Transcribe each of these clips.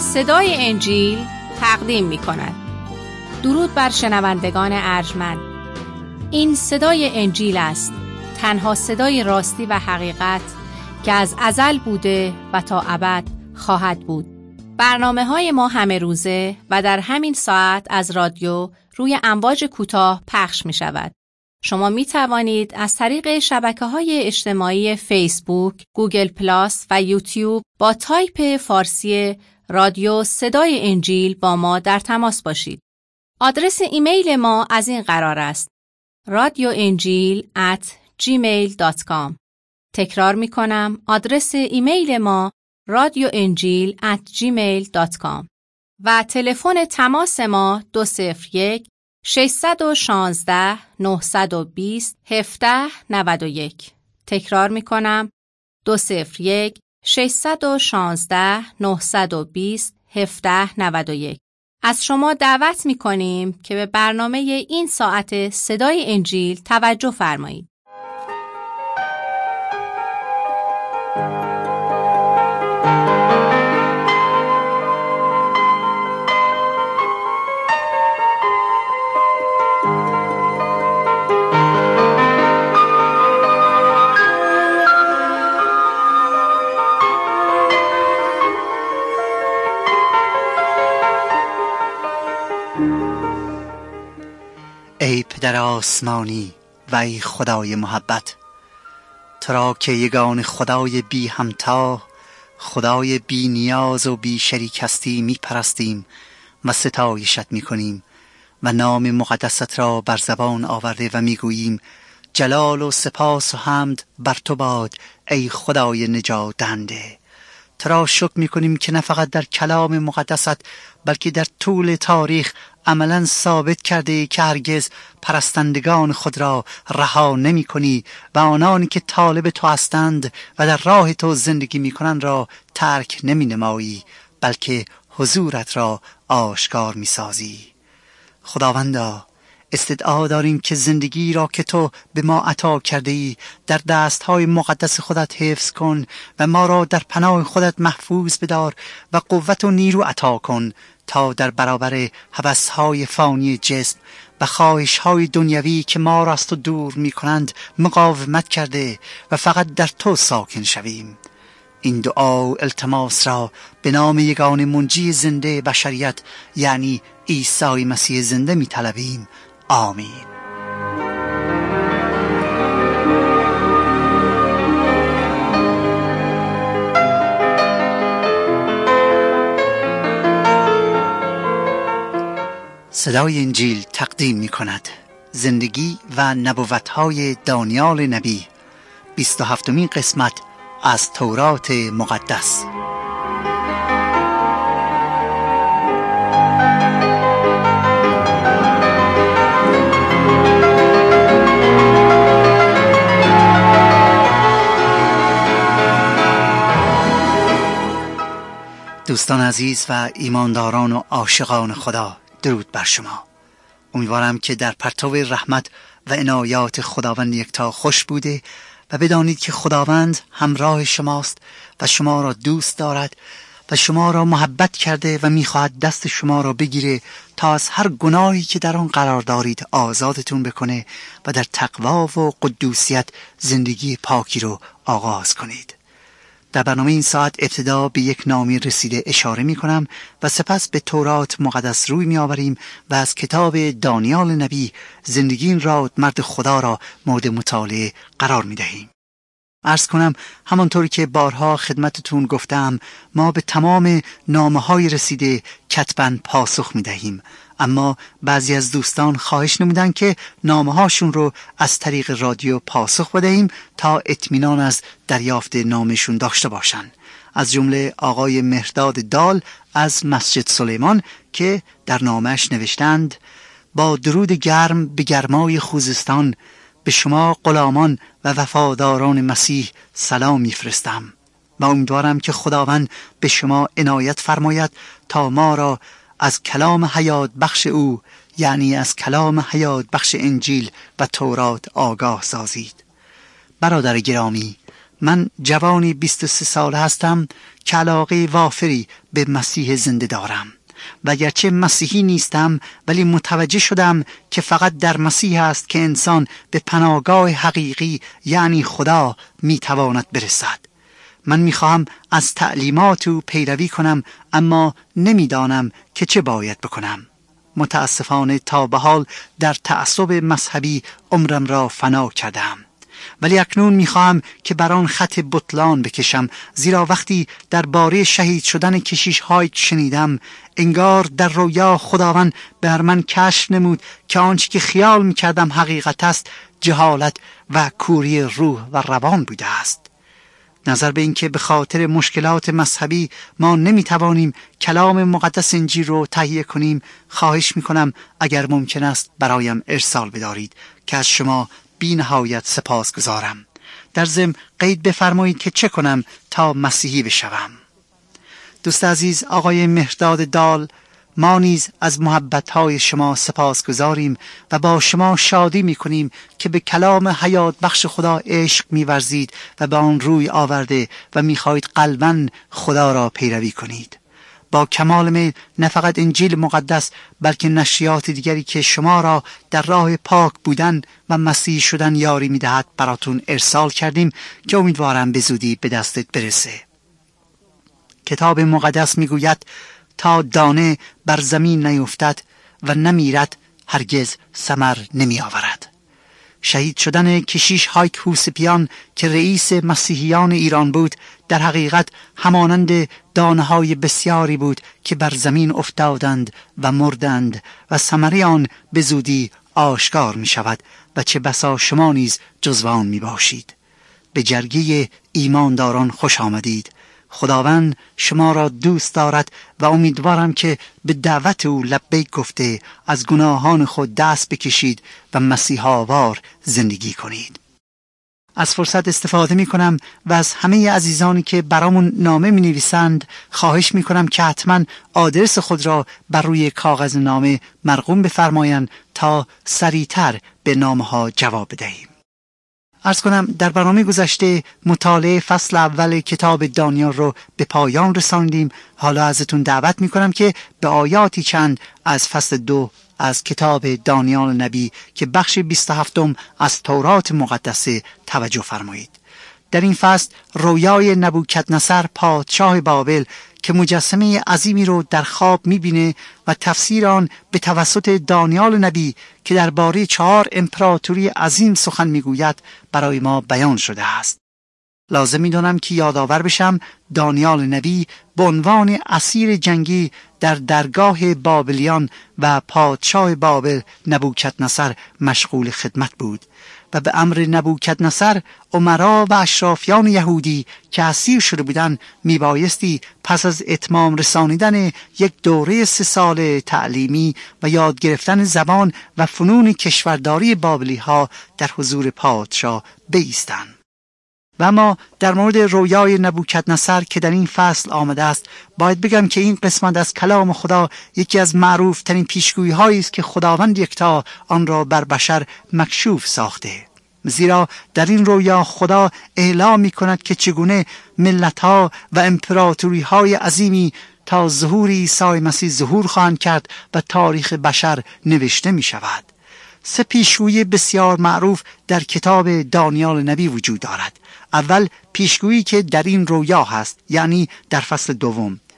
صدای انجیل تقدیم می کند. درود بر شنوندگان ارجمند. این صدای انجیل است، تنها صدای راستی و حقیقت که از ازل بوده و تا ابد خواهد بود. برنامه‌های ما همه روزه و در همین ساعت از رادیو روی امواج کوتاه پخش می شود. شما می توانید از طریق شبکه‌های اجتماعی فیسبوک، گوگل پلاس و یوتیوب با تایپ فارسی رادیو صدای انجیل با ما در تماس باشید. آدرس ایمیل ما از این قرار است: radioenjil@gmail.com. تکرار می کنم، آدرس ایمیل ما radioenjil@gmail.com و تلفن تماس ما 201-616-920-1791. تکرار می کنم، 201-616-920-1791. از شما دعوت می کنیم که به برنامه این ساعت صدای انجیل توجه فرمایید. ای پدر آسمانی و ای خدای محبت، تو را که یگان خدای بی همتا، خدای بی نیاز و بی شریک هستی می پرستیم و ستایشت می کنیم و نام مقدست را بر زبان آورده و می گوییم جلال و سپاس و حمد بر تو باد ای خدای نجات دهنده. تو را شکر می کنیم که نه فقط در کلام مقدست بلکه در طول تاریخ عملاً ثابت کرده که هرگز پرستندگان خود را رها نمی کنی و آنانی که طالب تو هستند و در راه تو زندگی می کنند را ترک نمی نمایی، بلکه حضورت را آشکار می سازی. خداوندا، استدعا داریم که زندگی را که تو به ما عطا کرده ای در دستهای مقدس خودت حفظ کن و ما را در پناه خودت محفوظ بدار و قوت و نیرو عطا کن تا در برابر هوس‌های فانی جسم و خواهش‌های دنیوی که ما را از تو دور می‌کنند مقاومت کرده و فقط در تو ساکن شویم. این دعا و التماس را به نام یگانه منجی زنده بشریت یعنی عیسی مسیح زنده می‌طلبیم. آمین. صدای انجیل تقدیم می کند زندگی و نبوت‌های دانیال نبی، 27مین قسمت از تورات مقدس. دوستان عزیز و ایمانداران و عاشقان خدا، درود بر شما. امیدوارم که در پرتو رحمت و عنایات خداوند یکتا خوش بوده و بدانید که خداوند همراه شماست و شما را دوست دارد و شما را محبت کرده و میخواهد دست شما را بگیره تا از هر گناهی که در آن قرار دارید آزادتون بکنه و در تقوا و قدوسیت زندگی پاکی رو آغاز کنید. در برنامه این ساعت ابتدا به یک نامی رسیده اشاره می کنم و سپس به تورات مقدس روی می آوریم و از کتاب دانیال نبی زندگی این راد مرد خدا را مورد مطالعه قرار می دهیم. عرض کنم همانطوری که بارها خدمتتون گفتم ما به تمام نامه‌های رسیده کتباً پاسخ می دهیم، اما بعضی از دوستان خواهش نمودن که نامه‌هاشون رو از طریق رادیو پاسخ بدهیم تا اطمینان از دریافت نامشون داشته باشن. از جمله آقای مهرداد دال از مسجد سلیمان که در نامش نوشتند: با درود گرم به گرمای خوزستان به شما غلامان و وفاداران مسیح سلام میفرستم و امیدوارم که خداوند به شما عنایت فرماید تا ما را از کلام حیات بخش او یعنی از کلام حیات بخش انجیل و تورات آگاه سازید. برادر گرامی، من جوانی 23 ساله هستم که علاقه وافری به مسیح زنده دارم و اگرچه مسیحی نیستم ولی متوجه شدم که فقط در مسیح است که انسان به پناهگاه حقیقی یعنی خدا میتواند برسد. من میخواهم از تعلیمات او پیروی کنم اما نمیدانم که چه باید بکنم. متاسفانه تا به حال در تعصب مذهبی عمرم را فنا کردم، ولی اکنون میخواهم که بر آن خط بطلان بکشم، زیرا وقتی درباره شهید شدن کشیش های شنیدم انگار در رویا خداوند بر من کشف نمود که آنچه که خیال میکردم حقیقت است جهالت و کوری روح و روان بوده است. نظر به اینکه به خاطر مشکلات مذهبی ما نمیتوانیم کلام مقدس انجیل رو تهیه کنیم، خواهش میکنم اگر ممکن است برایم ارسال بدارید که از شما بی نهایت سپاس گذارم. در ضمن قید بفرمایید که چه کنم تا مسیحی بشوم. دوست عزیز آقای مهرداد دال، ما نیز از محبت‌های شما سپاس گذاریم و با شما شادی می‌کنیم که به کلام حیات بخش خدا عشق می‌ورزید و به آن روی آورده و می‌خواهید قلباً خدا را پیروی کنید. با کمال میل نه فقط انجیل مقدس بلکه نشریات دیگری که شما را در راه پاک بودن و مسیح شدن یاری می‌دهد براتون ارسال کردیم که امیدوارم به زودی به دستت برسه. کتاب مقدس می‌گوید تا دانه بر زمین نیفتد و نمیرد هرگز ثمر نمی آورد. شهید شدن کشیش هایک هوسپیان که رئیس مسیحیان ایران بود در حقیقت همانند دانه های بسیاری بود که بر زمین افتادند و مردند و ثمر آن به زودی آشکار می شود و چه بسا شما نیز جزو آن می باشید. به جرگه ایمانداران خوش آمدید. خداوند شما را دوست دارد و امیدوارم که به دعوت او لبیک گفته از گناهان خود دست بکشید و مسیحاوار زندگی کنید. از فرصت استفاده می کنم و از همه عزیزانی که برامون نامه می نویسند خواهش می کنم که حتما آدرس خود را بر روی کاغذ نامه مرقوم بفرمایند تا سریعتر به نامه ها جواب بدهیم. عرض کنم در برنامه گذشته مطالعه فصل اول کتاب دانیال رو به پایان رساندیم. حالا ازتون دعوت میکنم که به آیاتی چند از فصل 2 از کتاب دانیال نبی که بخش 27 از تورات مقدسه توجه فرمایید. در این فصل رویای نبوکدنصر پادشاه بابل که مجسمه عظیمی رو در خواب میبینه و تفسیر آن به توسط دانیال نبی که درباره 4 امپراتوری عظیم سخن میگوید برای ما بیان شده است. لازم میدونم که یادآور بشم دانیال نبی به عنوان اسیر جنگی در درگاه بابلیان و پادشاه بابل نبوکدنصر مشغول خدمت بود و به امر نبوکدنصر امرا و اشرافیان یهودی که اسیر شده بودند میبایستی پس از اتمام رسانیدن یک دوره 3 ساله تعلیمی و یاد گرفتن زبان و فنون کشورداری بابلی ها در حضور پادشاه بایستند. و اما در مورد رویای نبوکدنصر که در این فصل آمده است باید بگم که این قسمت از کلام خدا یکی از معروف ترین پیشگویی هایی است که خداوند یکتا آن را بر بشر مکشوف ساخته، زیرا در این رویا خدا اعلام می کند که چگونه ملت ها و امپراتوری های عظیمی تا ظهور عیسی مسیح ظهور خواهند کرد و تاریخ بشر نوشته می شود. 3 پیشگویی بسیار معروف در کتاب دانیال نبی وجود دارد. اول پیشگویی که در این رویا هست، یعنی در فصل 2.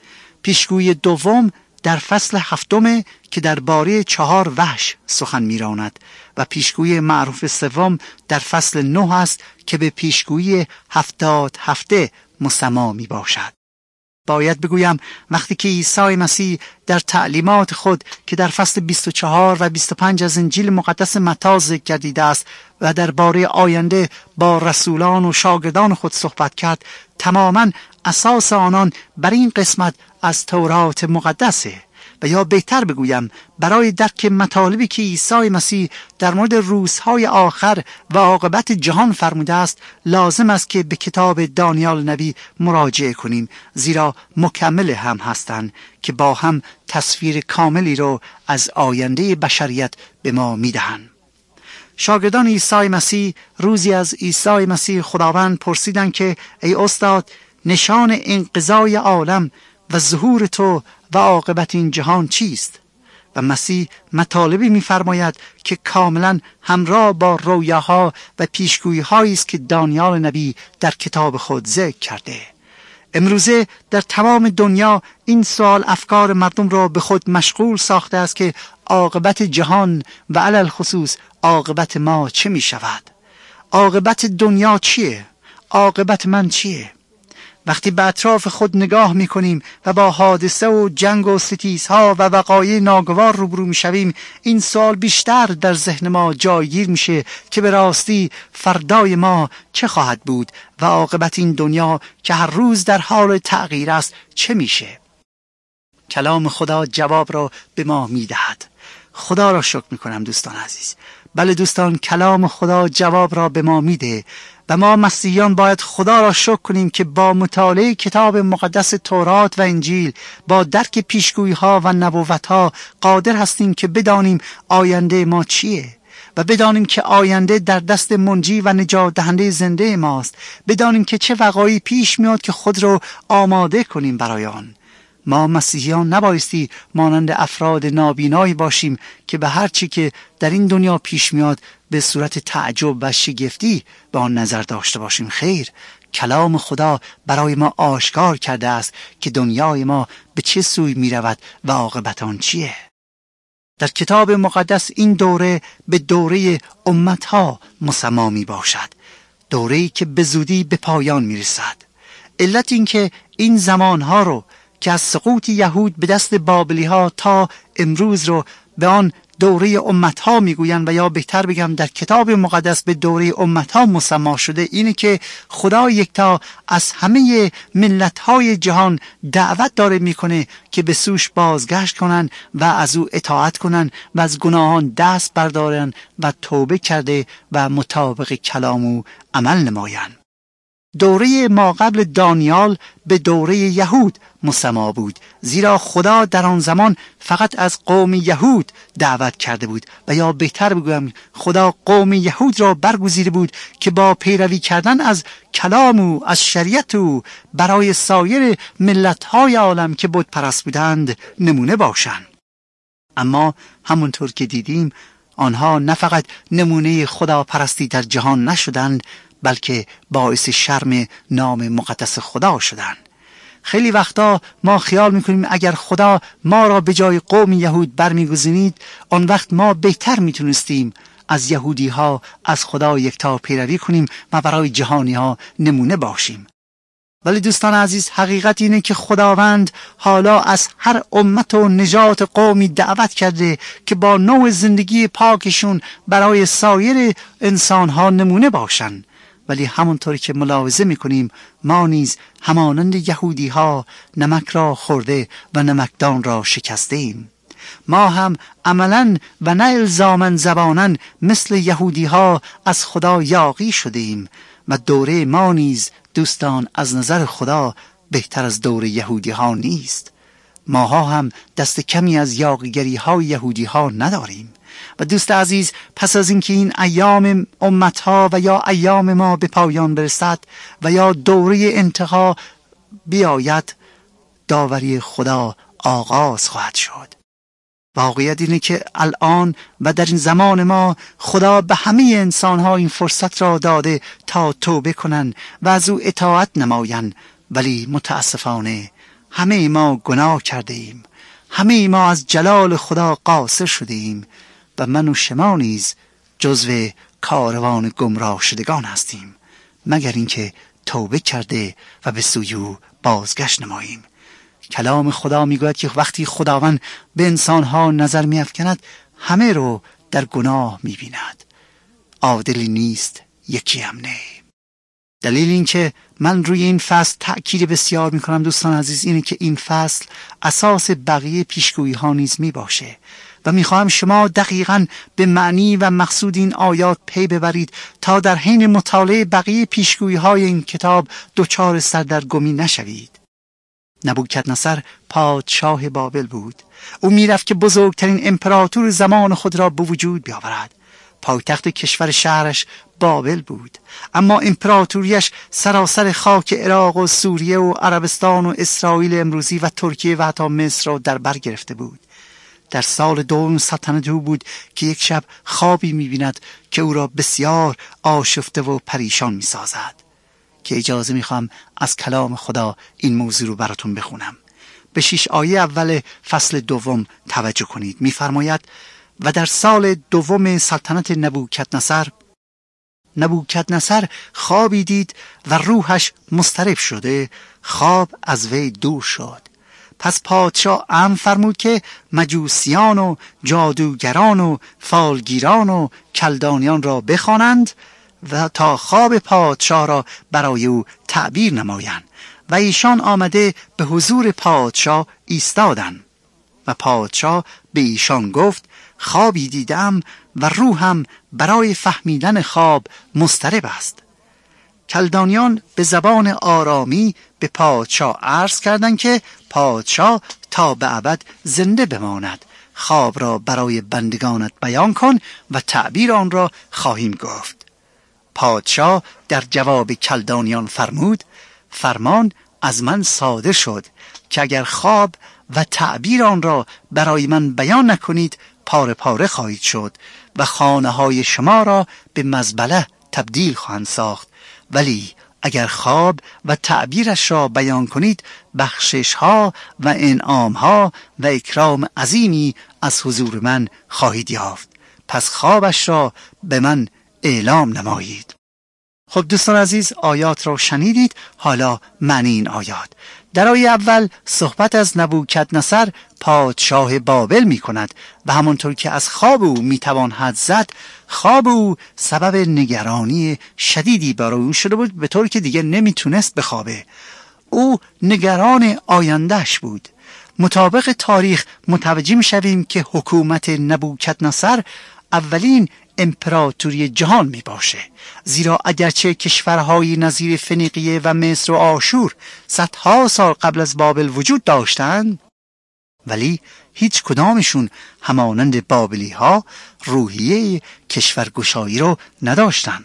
پیشگویی دوم در فصل 7 که درباره 4 وحش سخن می‌راند و پیشگویی معروف سوم در فصل 9 است که به پیشگویی 70 هفته مسما میباشد. باید بگویم وقتی که عیسی مسیح در تعلیمات خود که در فصل 24 و 25 از انجیل مقدس متی ذکر گردیده است و درباره آینده با رسولان و شاگردان خود صحبت کرد، تماما اساس آنان بر این قسمت از تورات مقدسه و یا بهتر بگویم برای درک مطالبی که عیسی مسیح در مورد روزهای آخر و عاقبت جهان فرموده است لازم است که به کتاب دانیال نبی مراجعه کنیم، زیرا مکمل هم هستند که با هم تصویر کاملی رو از آینده بشریت به ما میدهند. شاگردان عیسی مسیح روزی از عیسی مسیح خداوند پرسیدند که ای استاد، نشان انقضای عالم و ظهور تو و عاقبت این جهان چیست؟ و مسیح مطالبی می‌فرماید که کاملا همراه با رویاها و پیشگویی‌هایی است که دانیال نبی در کتاب خود ذکر کرده. امروزه در تمام دنیا این سوال افکار مردم را به خود مشغول ساخته است که عاقبت جهان و علل خصوص عاقبت ما چه می شود؟ عاقبت دنیا چیه؟ عاقبت من چیه؟ وقتی به اطراف خود نگاه می کنیم و با حادثه و جنگ و ستیزها و وقایع ناگوار روبرو می شویم، این سوال بیشتر در ذهن ما جایگیر میشه که به راستی فردای ما چه خواهد بود و عاقبت این دنیا که هر روز در حال تغییر است چه میشه؟ کلام خدا جواب را به ما می دهد. خدا را شکر می کنم دوستان عزیز. بله دوستان، کلام خدا جواب را به ما میده و ما مسیحیان باید خدا را شکر کنیم که با مطالعه کتاب مقدس تورات و انجیل، با درک پیشگویی ها و نبوت ها قادر هستیم که بدانیم آینده ما چیه و بدانیم که آینده در دست منجی و نجات دهنده زنده ماست. بدانیم که چه وقایعی پیش میاد که خود رو آماده کنیم برای آن. ما مسیحیان نبایستی مانند افراد نابینایی باشیم که به هر چی که در این دنیا پیش میاد به صورت تعجب و شگفتی به آن نظر داشته باشیم. خیر، کلام خدا برای ما آشکار کرده است که دنیای ما به چه سوی می رود و عاقبت آن چیه. در کتاب مقدس این دوره به دوره امتها مسما می باشد، دوره‌ای که به زودی به پایان می رسد. علت این که این زمانها رو که از سقوط یهود به دست بابلی ها تا امروز رو به آن دوره امتها میگویند و یا بهتر بگم در کتاب مقدس به دوره امتها مسما شده، اینه که خدا یکتا از همه ملت‌های جهان دعوت داره میکنه که به سوش بازگشت کنن و از او اطاعت کنن و از گناهان دست بردارن و توبه کرده و مطابق کلام او عمل نمایند. دوره ما قبل دانیال به دوره یهود مسما بود، زیرا خدا در آن زمان فقط از قوم یهود دعوت کرده بود و یا بهتر بگویم خدا قوم یهود را برگزیده بود که با پیروی کردن از کلام او، از شریعت او، برای سایر ملت‌های عالم که بت پرست بودند نمونه باشند. اما همونطور که دیدیم آنها نه فقط نمونه خدا پرستی در جهان نشدند، بلکه باعث شرم نام مقدس خدا شدند. خیلی وقتا ما خیال میکنیم اگر خدا ما را به جای قوم یهود برمیگزینید، آن وقت ما بهتر میتونستیم از یهودی ها از خدا یکتا پیروی کنیم و برای جهانی ها نمونه باشیم. ولی دوستان عزیز، حقیقت اینه که خداوند حالا از هر امت و نژاد قومی دعوت کرده که با نوع زندگی پاکشون برای سایر انسان ها نمونه باشن. ولی همونطوری که ملاحظه میکنیم ما نیز همانند یهودی ها نمک را خورده و نمکدان را شکسته ایم. ما هم عملاً و نه الزاماً زباناً مثل یهودی ها از خدا یاغی شده ایم و دوره ما نیز دوستان از نظر خدا بهتر از دوره یهودی ها نیست. ماها هم دست کمی از یاغیگری های یهودی ها نداریم. و دوست عزیز، پس از اینکه این ایام امتها و یا ایام ما به پایان برسد و یا دوره انتها بیاید، داوری خدا آغاز خواهد شد. واقعیت اینه که الان و در این زمان ما خدا به همه انسانها این فرصت را داده تا توبه کنن و از او اطاعت نماین، ولی متاسفانه همه ما گناه کرده ایم، همه ما از جلال خدا قاصر شده ایم و من و شما نیز جزو کاروان گمراه شدگان هستیم، مگر اینکه توبه کرده و به سوی او بازگشت نماییم. کلام خدا میگوید که وقتی خداوند به انسانها نظر میافکند همه رو در گناه میبیند، عادلی نیست یکی هم نه. دلیل این که من روی این فصل تأکید بسیار میکنم دوستان عزیز اینه که این فصل اساس بقیه پیشگویی ها نیز میباشه و میخواهم شما دقیقاً به معنی و مقصود این آیات پی ببرید تا در حین مطالعه بقیه پیشگویی های این کتاب دچار سردرگمی نشوید. نبوکدنصر پادشاه بابل بود. او میرفت که بزرگترین امپراتور زمان خود را به وجود بیاورد. پایتخت کشور شهرش بابل بود، اما امپراتوریش سراسر خاک عراق و سوریه و عربستان و اسرائیل امروزی و ترکیه و حتی مصر را در بر گرفته بود. در سال دوم سلطنت او بود که یک شب خوابی می‌بیند که او را بسیار آشفته و پریشان می‌سازد. که اجازه می‌خوام از کلام خدا این موضوع رو براتون بخونم. به 6 آیه اول فصل دوم توجه کنید. می‌فرماید: و در سال دوم سلطنت نبوکدنصر خوابی دید و روحش مضطرب شده خواب از وی دور شد. پس پادشاه امر فرمود که مجوسیان و جادوگران و فالگیران و کلدانیان را بخوانند و تا خواب پادشاه را برای او تعبیر نمایند. و ایشان آمده به حضور پادشاه ایستادند و پادشاه به ایشان گفت: خوابی دیدم و روحم برای فهمیدن خواب مضطرب است. کلدانیان به زبان آرامی به پادشاه عرض کردند که پادشاه تا به ابد زنده بماند. خواب را برای بندگانت بیان کن و تعبیر آن را خواهیم گفت. پادشاه در جواب کلدانیان فرمود: فرمان از من صادر شد که اگر خواب و تعبیر آن را برای من بیان نکنید پاره پاره خواهید شد و خانه های شما را به مزبله تبدیل خواهند ساخت. ولی اگر خواب و تعبیرش را بیان کنید بخشش ها و انعام ها و اکرام عظیمی از حضور من خواهید یافت. پس خوابش را به من اعلام نمایید. خب دوستان عزیز، آیات را شنیدید. حالا معنی این آیات. در آیه اول صحبت از نبوکدنصر پادشاه بابل می کند و همانطور که از خواب او می توان حد زد، خواب او سبب نگرانی شدیدی برای او شده بود، به طوری که دیگه نمی تونست بخوابه. او نگران آیندهش بود. مطابق تاریخ متوجه می شویم که حکومت نبوکدنصر اولین امپراتوری جهان می باشه، زیرا اگرچه کشورهای نظیر فنیقیه و مصر و آشور صدها سال قبل از بابل وجود داشتند، ولی هیچ کدامشون همانند بابلی ها روحیه کشورگشایی رو نداشتند.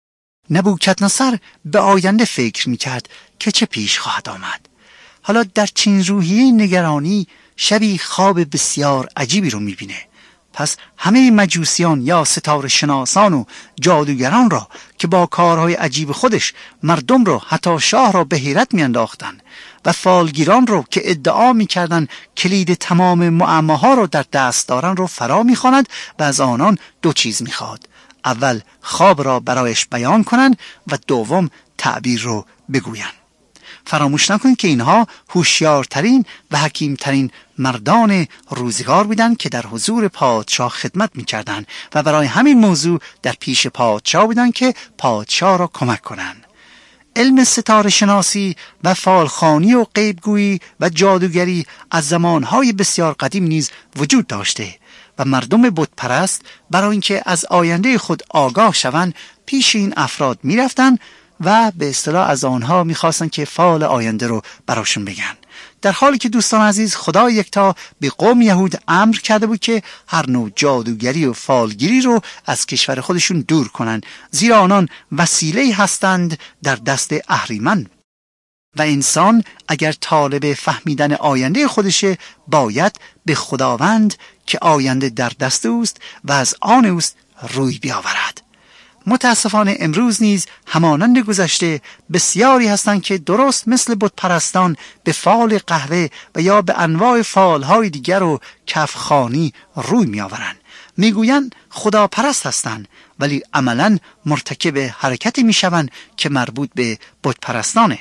نبوکدنصر به آینده فکر می کرد که چه پیش خواهد آمد. حالا در چین روحیه نگرانی شبی خواب بسیار عجیبی رو می بینه. پس همه مجوسیان یا ستاره شناسان و جادوگران را که با کارهای عجیب خودش مردم را حتی شاه را به حیرت میانداختند و فالگیران را که ادعا میکردند کلید تمام معماها را در دست دارند را فرا میخواند و از آنان 2 چیز میخواد: اول خواب را برایش بیان کنند و دوم تعبیر رو بگویند. فراموش نکنید که اینها هوشیارترین و حکیمترین مردان روزگار بودند که در حضور پادشاه خدمت می‌کردند و برای همین موضوع در پیش پادشاه بودند که پادشاه را کمک کنند. علم ستاره شناسی و فالخوانی و غیبگویی و جادوگری از زمانهای بسیار قدیم نیز وجود داشته و مردم بت پرست برای اینکه از آینده خود آگاه شوند پیش این افراد می‌رفتند و به اصطلاح از آنها میخواستن که فال آینده رو براشون بگن. در حالی که دوستان عزیز خدا یکتا به قوم یهود امر کرده بود که هر نوع جادوگری و فالگیری رو از کشور خودشون دور کنن، زیرا آنان وسیله‌ای هستند در دست اهریمن و انسان اگر طالب فهمیدن آینده خودشه باید به خداوند که آینده در دست اوست و از آن اوست روی بیاورد. متاسفانه امروز نیز همانند گذشته بسیاری هستند که درست مثل بت پرستان به فال قهوه و یا به انواع فالهای دیگر و کفخانی روی می آورند. میگویند خدا پرست هستند ولی عملاً مرتکب حرکتی می شوند که مربوط به بت پرستانه.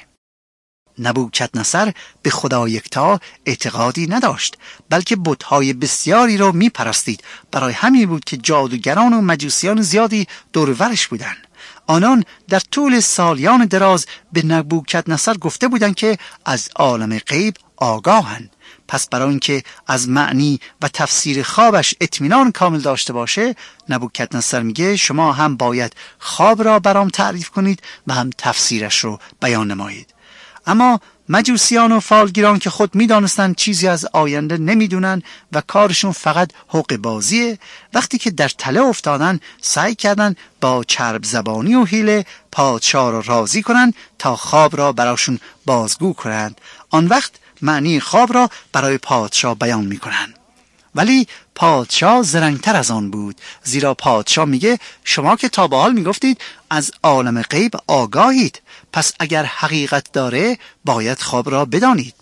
نبوکدنصر به خدا یکتا اعتقادی نداشت بلکه بت‌های بسیاری را می‌پرستید. برای همین بود که جادوگران و مجوسیان زیادی دور و برش بودند. آنان در طول سالیان دراز به نبوکدنصر گفته بودند که از عالم غیب آگاهند. پس برای اینکه از معنی و تفسیر خوابش اطمینان کامل داشته باشه، نبوکدنصر میگه شما هم باید خواب را برام تعریف کنید و هم تفسیرش رو بیان نمایید. اما مجوسیان و فالگیران که خود می‌دانستند چیزی از آینده نمی‌دونن و کارشون فقط حقه بازیه، وقتی که در تله افتادن سعی کردن با چرب زبانی و حیله پادشاه را راضی کنن تا خواب را براشون بازگو کنند. آن وقت معنی خواب را برای پادشاه بیان می‌کنن. ولی پادشاه زرنگتر از آن بود، زیرا پادشاه میگه شما که تا به حال میگفتید از عالم غیب آگاهید، پس اگر حقیقت داره باید خواب را بدانید.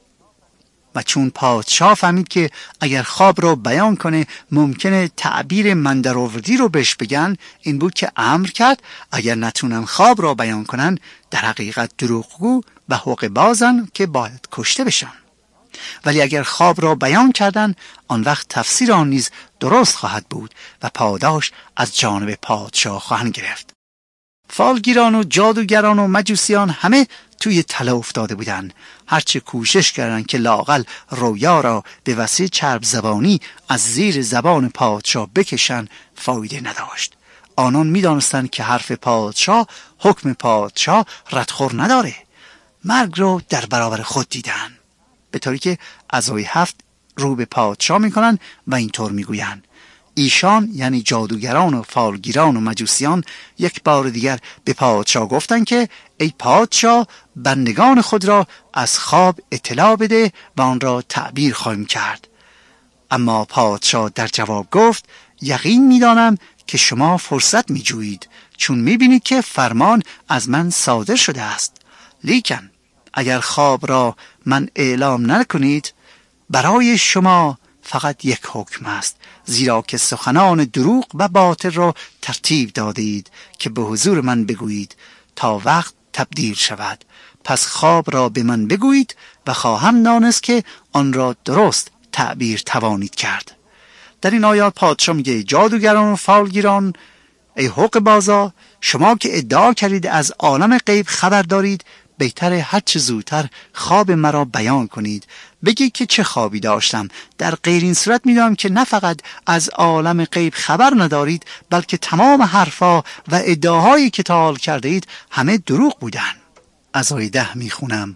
و چون پادشاه فهمید که اگر خواب را بیان کنه ممکنه تعبیر من در آوردی رو بهش بگن، این بود که امر کرد اگر نتونن خواب را بیان کنن در حقیقت دروغگو و حقه بازن که باید کشته بشن. ولی اگر خواب را بیان کردن آن وقت تفسیر آن نیز درست خواهد بود و پاداش از جانب پادشاه خواهند گرفت. فالگیران و جادوگران و مجوسیان همه توی تله افتاده بودند. هرچه کوشش کردند که لااقل رویا را به وسیله چرب زبانی از زیر زبان پادشاه بکشن فایده نداشت. آنان می‌دانستند که حرف پادشاه، حکم پادشاه ردخور نداره. مرگ را در برابر خود دیدند، به طوری که اعضای 7 رو به پادشاه میکنن و اینطور میگویند: ایشان یعنی جادوگران و فالگیران و مجوسیان یک بار دیگر به پادشاه گفتند که ای پادشاه، بندگان خود را از خواب اطلاع بده و آن را تعبیر خواهیم کرد. اما پادشاه در جواب گفت: یقین میدانم که شما فرصت میجویید، چون میبینید که فرمان از من صادر شده است. لیکن اگر خواب را من اعلام نکنید برای شما فقط یک حکم است، زیرا که سخنان دروغ و باطل را ترتیب دادید که به حضور من بگویید تا وقت تبدیل شود. پس خواب را به من بگویید و خواهم دانست که آن را درست تعبیر توانید کرد. در این آیات پادشاه میگه جادوگران و فالگیران، ای حقه بازا، شما که ادعا کردید از عالم غیب خبر دارید، بهتره هر چه زودتر خواب مرا بیان کنید. بگید که چه خوابی داشتم. در غیر این صورت میدونم که نه فقط از عالم غیب خبر ندارید، بلکه تمام حرفا و ادعاهایی که تا حال کرده اید همه دروغ بودن. از آیه 10 میخونم: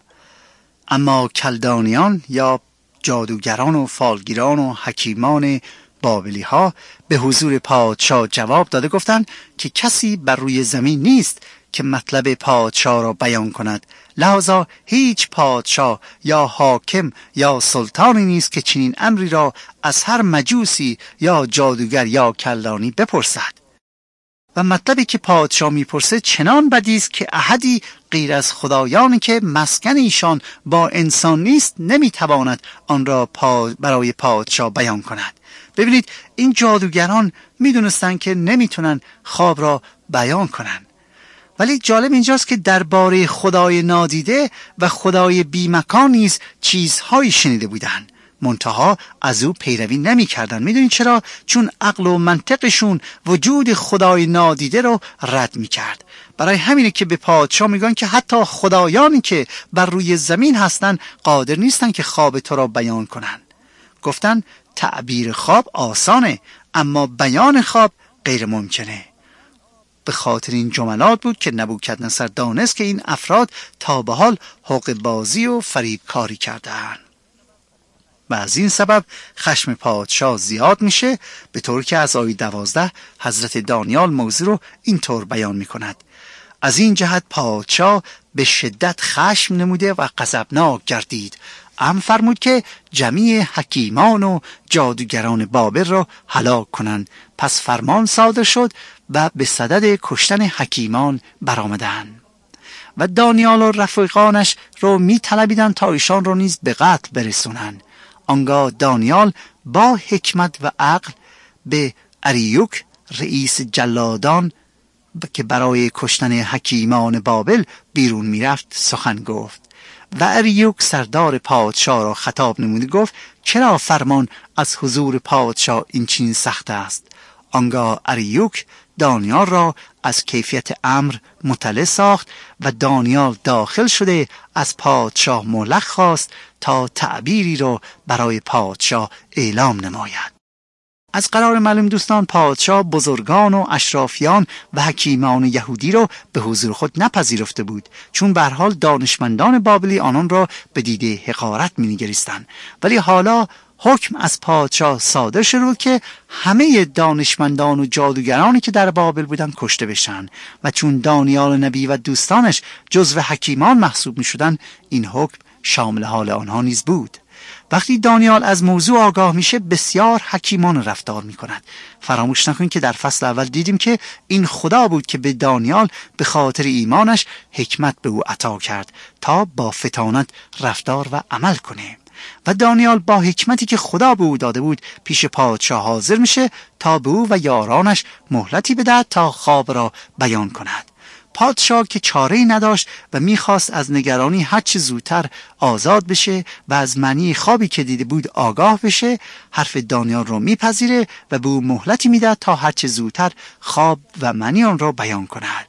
اما کلدانیان یا جادوگران و فالگیران و حکیمان بابلی ها به حضور پادشاه جواب داده گفتند که کسی بر روی زمین نیست که مطلب پادشاه را بیان کند، لذا هیچ پادشاه یا حاکم یا سلطانی نیست که چنین امری را از هر مجوسی یا جادوگر یا کلدانی بپرسد. و مطلبی که پادشاه میپرسه چنان بدی است که احدی غیر از خدایانی که مسکن ایشان با انسان نیست نمیتواند آن را برای پادشاه بیان کند. ببینید این جادوگران میدونستن که نمیتونن خواب را بیان کنن، ولی جالب اینجاست که درباره خدای نادیده و خدای بیمکان نیز چیزهایی شنیده بودن، منتها از او پیروی نمی کردن. میدونید چرا؟ چون عقل و منطقشون وجود خدای نادیده رو رد می کرد. برای همینه که به پادشاه میگن که حتی خدایانی که بر روی زمین هستن قادر نیستن که خواب تو را بیان کنن. گفتن تعبیر خواب آسانه اما بیان خواب غیر ممکنه. به خاطر این جملات بود که نبوکدنصر دانست که این افراد تا به حال حقه بازی و فریب کاری کردن و از این سبب خشم پادشاه زیاد میشه، به طور که از آیه 12 حضرت دانیال موضوع رو اینطور بیان میکند: از این جهت پادشاه به شدت خشم نموده و غضبناک گردید. امر فرمود که جمیع حکیمان و جادوگران بابل را هلاک کنند. پس فرمان صادر شد و به صدد کشتن حکیمان برآمدند و دانیال و رفیقانش رو می طلبیدند تا ایشان را نیز به قتل برسونند. آنگاه دانیال با حکمت و عقل به اریوک رئیس جلادان که برای کشتن حکیمان بابل بیرون می رفت سخن گفت و اریوک سردار پادشاه را خطاب نمود، گفت چرا فرمان از حضور پادشاه این چین سخت است؟ آنگاه اریوک دانیال را از کیفیت امر مطلع ساخت و دانیال داخل شده از پادشاه مهلت خواست تا تعبیری را برای پادشاه اعلام نماید. از قرار معلوم دوستان، پادشاه بزرگان و اشرافیان و حکیمان یهودی را به حضور خود نپذیرفته بود، چون به هر حال دانشمندان بابلی آنان را به دیده حقارت می‌نگریستند. ولی حالا حکم از پادشاه صادر شد که همه دانشمندان و جادوگرانی که در بابل بودند کشته بشن و چون دانیال نبی و دوستانش جزو حکیمان محسوب می‌شدند، این حکم شامل حال آنها نیز بود. وقتی دانیال از موضوع آگاه میشه بسیار حکیمان رفتار میکند. فراموش نکنید که در فصل اول دیدیم که این خدا بود که به دانیال به خاطر ایمانش حکمت به او عطا کرد تا با فطانت رفتار و عمل کنه. و دانیال با حکمتی که خدا به او داده بود پیش پادشاه حاضر میشه تا به او و یارانش مهلتی بدهد تا خواب را بیان کند. پادشاه که چاره‌ای نداشت و میخواست از نگرانی هرچه زودتر آزاد بشه و از معنی خوابی که دیده بود آگاه بشه، حرف دانیال را میپذیره و به او مهلتی میده تا هرچه زودتر خواب و معنی آن را بیان کند.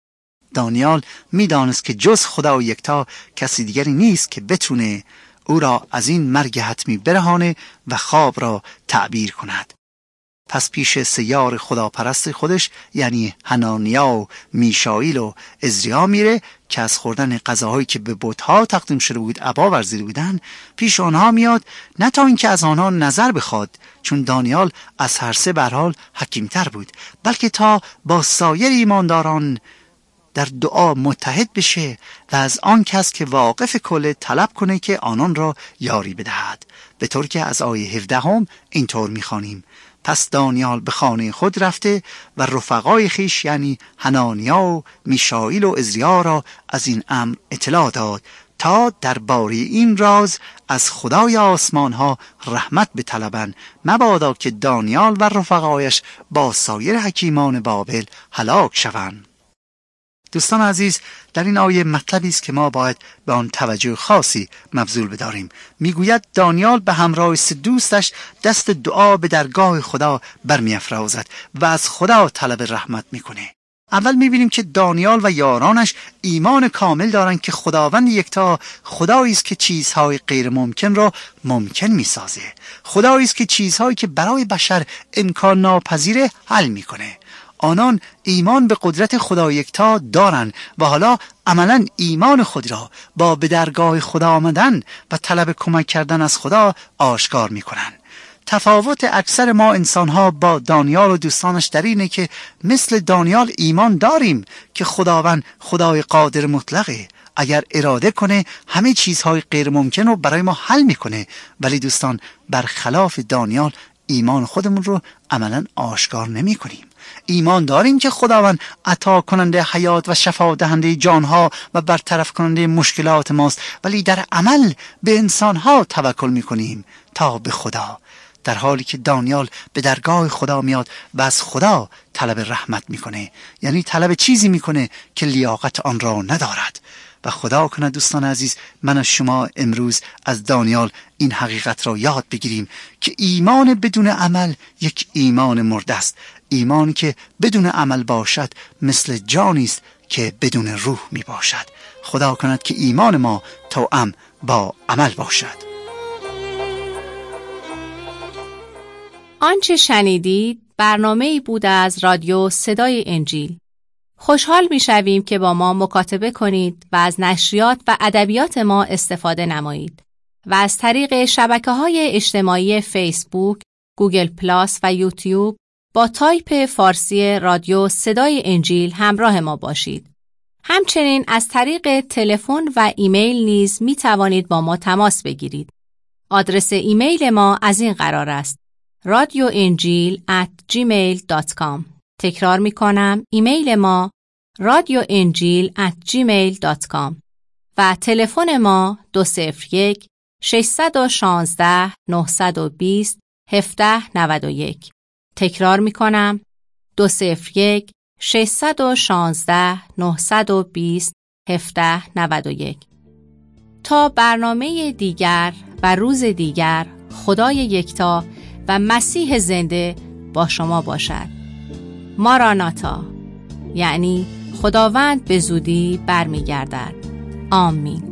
دانیال میدانست که جز خدا یکتا کسی دیگری نیست که بتونه او را از این مرگ حتمی برهانه و خواب را تعبیر کند. پس پیش سیار خداپرست خودش یعنی حنانیا و میشائیل و عزریا میره که از خوردن غذاهایی که به بت‌ها تقدیم شده بود ابا ورزیده بودن. پیش آنها میاد نه تا اینکه از آنها نظر بخواد، چون دانیال از هر سه به هر حال حکیمتر بود، بلکه تا با سایر ایمانداران در دعا متحد بشه و از آن کس که واقف کل طلب کنه که آنان را یاری بدهد. به طور که از آیه 17 اینطور میخوانیم: پس دانیال به خانه خود رفته و رفقای خیش یعنی حنانیا و میشائیل و عزریا را از این امر اطلاع داد تا درباره این راز از خدای آسمان ها رحمت بطلبند، مبادا که دانیال و رفقایش با سایر حکیمان بابل هلاک شوند. دوستان عزیز، در این آیه مطلبی است که ما باید به آن توجه خاصی مبذول بداریم. میگوید دانیال به همراه سه دوستش دست دعا به درگاه خدا برمی‌افرازد و از خدا طلب رحمت میکنه. اول میبینیم که دانیال و یارانش ایمان کامل دارند که خداوند یکتا خدایی است که چیزهای غیر ممکن را ممکن میسازه، خدایی است که چیزهایی که برای بشر امکان ناپذیره حل میکنه. آنان ایمان به قدرت خدا یکتا دارند و حالا عملاً ایمان خود را با به درگاه خدا آمدن و طلب کمک کردن از خدا آشکار می‌کنند. تفاوت اکثر ما انسان‌ها با دانیال و دوستانش در اینه که مثل دانیال ایمان داریم که خداوند خدای قادر مطلقه، اگر اراده کنه همه چیزهای غیر ممکن رو برای ما حل میکنه. ولی دوستان، برخلاف دانیال ایمان خودمون رو عملاً آشکار نمی کنیم. ایمان داریم که خداوند عطا کننده حیات و شفا دهنده جانها و برطرف کننده مشکلات ماست، ولی در عمل به انسانها توکل می کنیم تا به خدا، در حالی که دانیال به درگاه خدا میاد و از خدا طلب رحمت میکنه، یعنی طلب چیزی میکنه که لیاقت آن را ندارد. و خدا کنه دوستان عزیز من و شما امروز از دانیال این حقیقت را یاد بگیریم که ایمان بدون عمل یک ایمان مرده است. ایمان که بدون عمل باشد مثل جانی است که بدون روح می باشد. خدا کند که ایمان ما توأم با عمل باشد. آنچه شنیدید برنامه‌ای بود از رادیو صدای انجیل. خوشحال می‌شویم که با ما مکاتبه کنید و از نشریات و ادبیات ما استفاده نمایید و از طریق شبکه‌های اجتماعی فیسبوک، گوگل پلاس و یوتیوب با تایپ فارسی رادیو صدای انجیل همراه ما باشید. همچنین از طریق تلفن و ایمیل نیز می‌توانید با ما تماس بگیرید. آدرس ایمیل ما از این قرار است: radioenjil@gmail.com. تکرار میکنم، ایمیل ما radioenjil@gmail.com و تلفن ما 201-616-920-1791. تکرار میکنم، 201-616-920-1791. تا برنامه دیگر و روز دیگر، خدای یکتا و مسیح زنده با شما باشد. ماراناتا، یعنی خداوند به زودی برمیگردد. آمین.